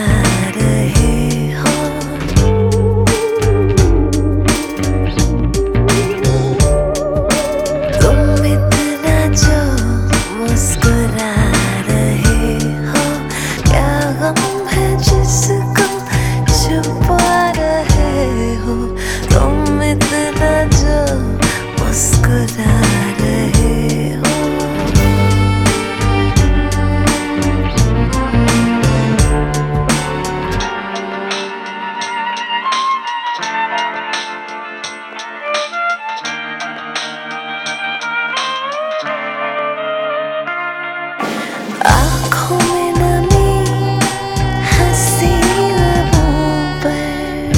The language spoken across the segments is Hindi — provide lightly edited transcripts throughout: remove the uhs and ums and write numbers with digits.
रहे हो। तुम इतना जो मुस्कुरा रहे हो, क्या गम है जिसको छुपा रहे हो। तुम इतना जो मुस्कुरा रहे हो। आँखों में नमी, हंसी लबों पर,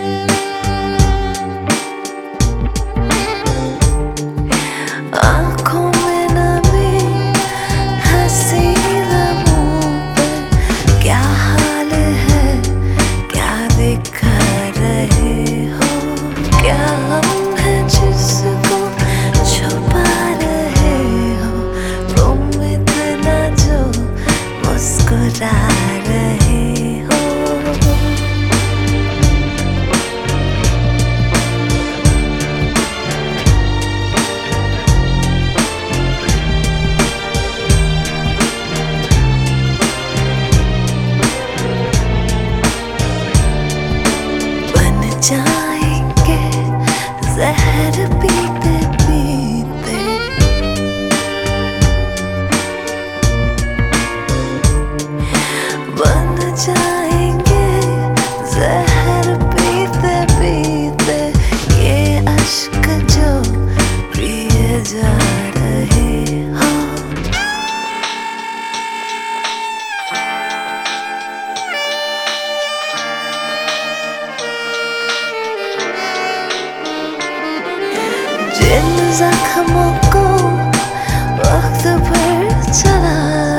आँखों में नमी, हंसी लबों पर। क्या हाल है, क्या दिखा रहे हो, क्या गम है जिसको छुपा रहे हो। तुम इतना जो मुस्कुरा रहे हो। बन जाएंगे जहर पीते पीते, बन जाएंगे जहर पीते पीते। ये अश्क जो पिए जा रहे हो। जिन जख्मों को वक्त भर चला